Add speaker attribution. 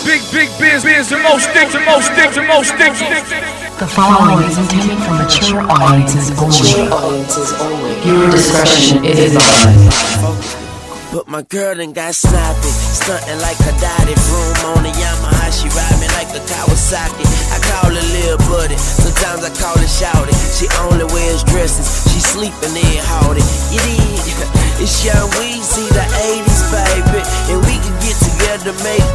Speaker 1: Big biz, the most sticks.
Speaker 2: The following is intended for mature audiences only. Your discretion is advised.
Speaker 3: But my girl done got sloppy, stuntin' like a dotted broom on a Yamaha. She ride me like a Kawasaki. I call her Lil Buddy, sometimes I call her Shouty. She only wears dresses, she sleepin' in Howdy. You dig? It's Young Weezy, the 80s, baby. And we can get together, make